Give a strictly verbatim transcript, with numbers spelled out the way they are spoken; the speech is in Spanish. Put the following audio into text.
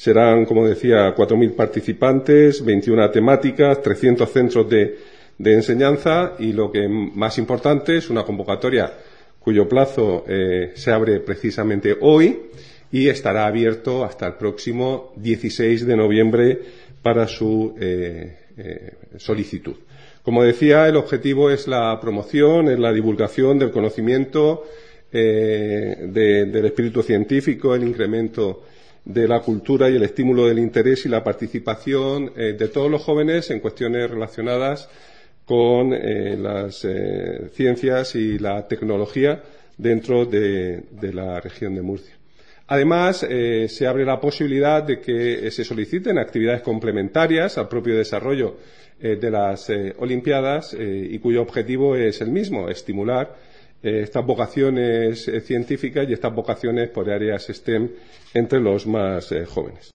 Serán, como decía, cuatro mil participantes, veintiuna temáticas, trescientos centros de, de enseñanza y, lo que más importante, es una convocatoria cuyo plazo eh, se abre precisamente hoy y estará abierto hasta el próximo dieciséis de noviembre para su eh, eh, solicitud. Como decía, el objetivo es la promoción, es la divulgación del conocimiento, eh, de, del espíritu científico, el incremento de la cultura y el estímulo del interés y la participación eh, de todos los jóvenes en cuestiones relacionadas con eh, las eh, ciencias y la tecnología dentro de, de la región de Murcia. Además, eh, se abre la posibilidad de que eh, se soliciten actividades complementarias al propio desarrollo eh, de las eh, Olimpiadas eh, y cuyo objetivo es el mismo, estimular eh, estas vocaciones eh, científicas y estas vocaciones por áreas STEM entre los más eh, jóvenes.